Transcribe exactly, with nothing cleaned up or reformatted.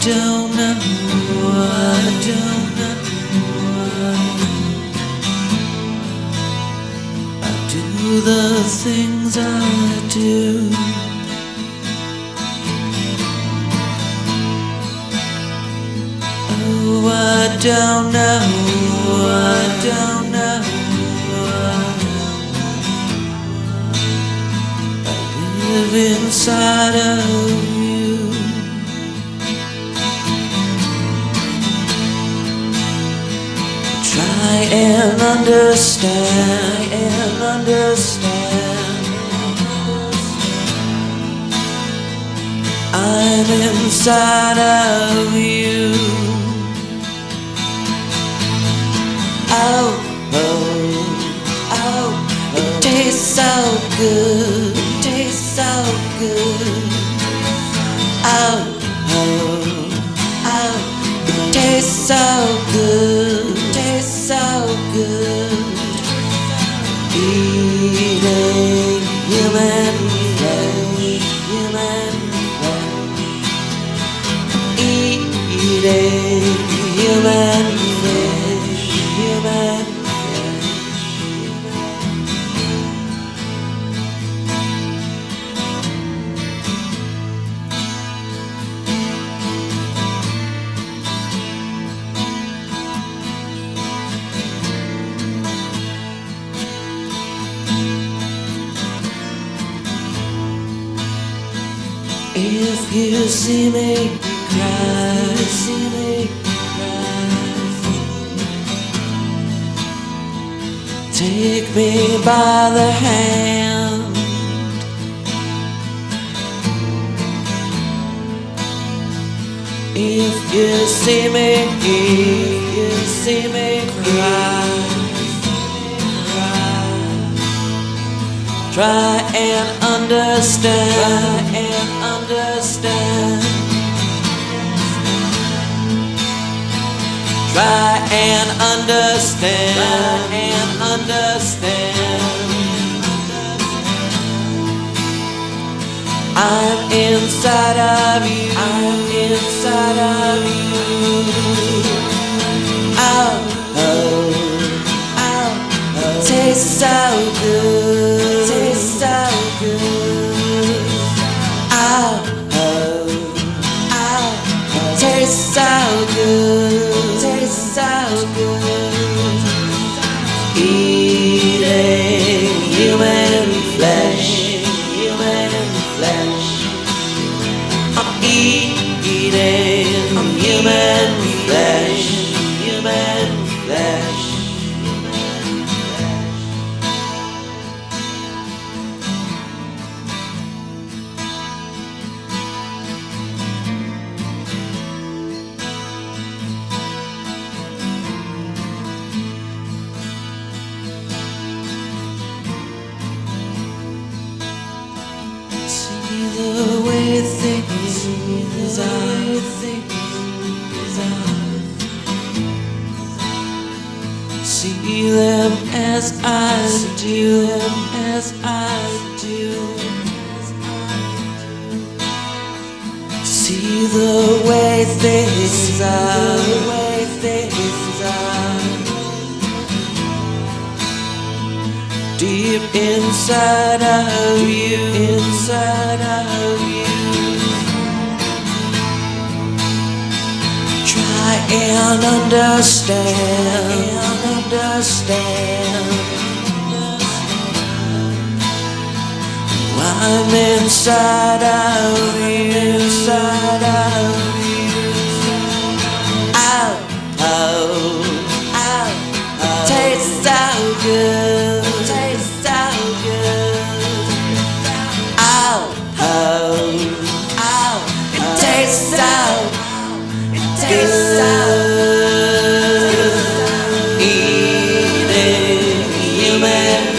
don't know, I don't know. I do the things I do. Oh, I don't know, I don't know. I live inside of you. Try and understand, and understand. I'm inside of you. Oh, oh, oh, it tastes so good, tastes so good. Oh, oh, oh, it tastes so good, tastes so good. Eating human flesh, human flesh. Eating human flesh, human flesh. If you see me cry, see me cry, take me by the hand. If you see me, if you see me cry, try and understand, try and understand. Try and understand, try and understand. I'm inside of you, I'm inside of you. Oh, oh, oh, oh. Tastes so good, tastes so good. Oh, oh, oh, oh. Tastes so good, tastes so good. Eating human flesh, human flesh. I'm eating human flesh, human flesh. See the way things are, things are. See them as I do, as I do. See the way things are, the way things are. Deep inside of you, inside of you. Try and understand, and understand. I'm inside of you, inside of you. Oh, oh, oh, oh. Tastes so good, tastes so good. Oh, oh, oh. It tastes so, it tastes so good. Eating human